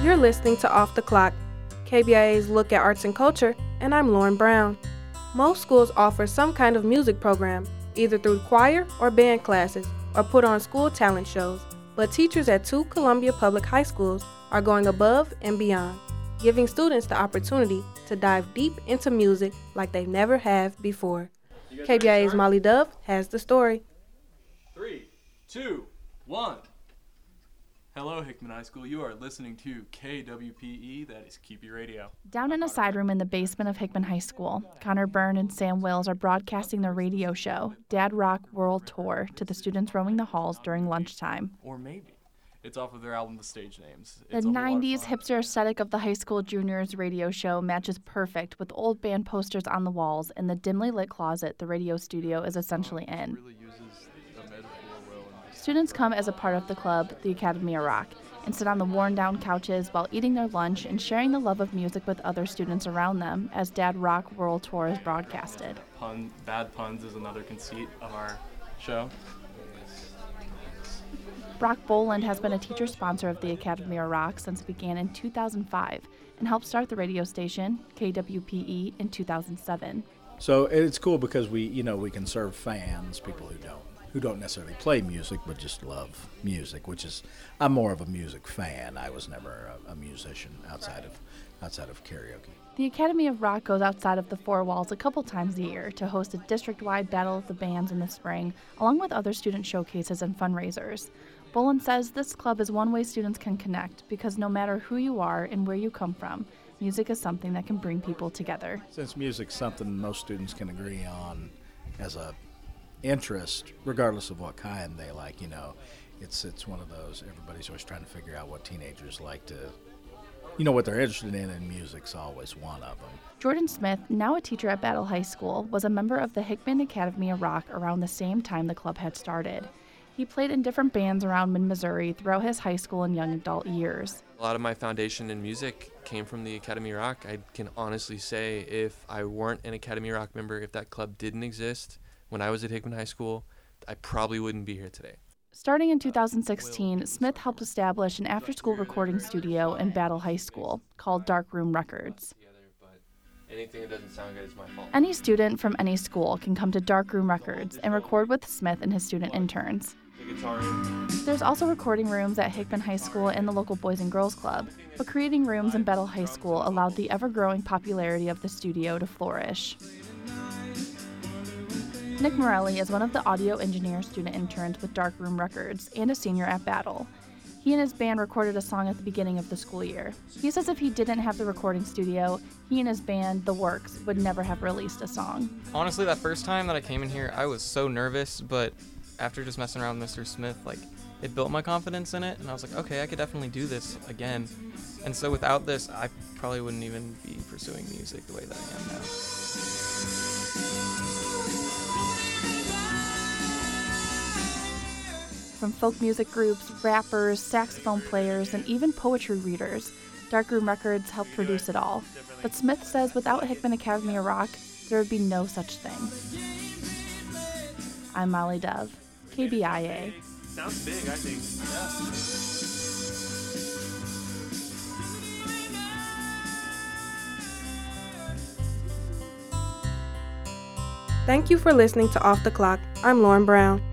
You're listening to Off the Clock, KBIA's look at arts and culture, and I'm Lauren Brown. Most schools offer some kind of music program, either through choir or band classes, or put on school talent shows, but teachers at 2 Columbia Public High Schools are going above and beyond, giving students the opportunity to dive deep into music like they never have before. KBIA's Molly Dove has the story. 3, 2, 1. Hello, Hickman High School. You are listening to KWPE, that is Keep Your Radio. Down in a side room in the basement of Hickman High School, Connor Byrne and Sam Wills are broadcasting their radio show, Dad Rock World Tour, to the students roaming the halls during lunchtime. Or maybe. It's off of their album, The Stage Names. The 90s hipster aesthetic of the high school juniors radio show matches perfect with old band posters on the walls and the dimly lit closet the radio studio is essentially in. Students come as a part of the club, the Academy of Rock, and sit on the worn-down couches while eating their lunch and sharing the love of music with other students around them as Dad Rock World Tour is broadcasted. Bad puns is another conceit of our show. Brock Boland has been a teacher sponsor of the Academy of Rock since it began in 2005 and helped start the radio station, KWPE, in 2007. So it's cool because we can serve fans, people who don't necessarily play music but just love music, which is, I'm more of a music fan. I was never a musician outside of karaoke. The Academy of Rock goes outside of the four walls a couple times a year to host a district-wide battle of the bands in the spring, along with other student showcases and fundraisers. Boland says this club is one way students can connect because no matter who you are and where you come from, music is something that can bring people together. Since music's something most students can agree on as a interest, regardless of what kind they like, it's one of those, everybody's always trying to figure out what teenagers like to, what they're interested in, and music's always one of them. Jordan Smith, now a teacher at Battle High School, was a member of the Hickman Academy of Rock around the same time the club had started. He played in different bands around mid-Missouri throughout his high school and young adult years. A lot of my foundation in music came from the Academy of Rock. I can honestly say if I weren't an Academy of Rock member, if that club didn't exist when I was at Hickman High School, I probably wouldn't be here today. Starting in 2016, Smith helped establish an after-school recording studio in Battle High School called Dark Room Records. Anything that doesn't sound good is my fault. Any student from any school can come to Dark Room Records and record with Smith and his student interns. There's also recording rooms at Hickman High School and the local Boys and Girls Club, but creating rooms in Battle High School allowed the ever-growing popularity of the studio to flourish. Nick Morelli is one of the audio engineer student interns with Dark Room Records and a senior at Battle. He and his band recorded a song at the beginning of the school year. He says if he didn't have the recording studio, he and his band, The Works, would never have released a song. Honestly, that first time that I came in here, I was so nervous, but after just messing around with Mr. Smith, it built my confidence in it, and I was like, okay, I could definitely do this again. And so without this, I probably wouldn't even be pursuing music the way that I am now. From folk music groups, rappers, saxophone players, and even poetry readers, Dark Room Records helped produce it all. But Smith says without Hickman Academy of Rock, there would be no such thing. I'm Molly Dove, KBIA. Sounds big, I think. Thank you for listening to Off the Clock. I'm Lauren Brown.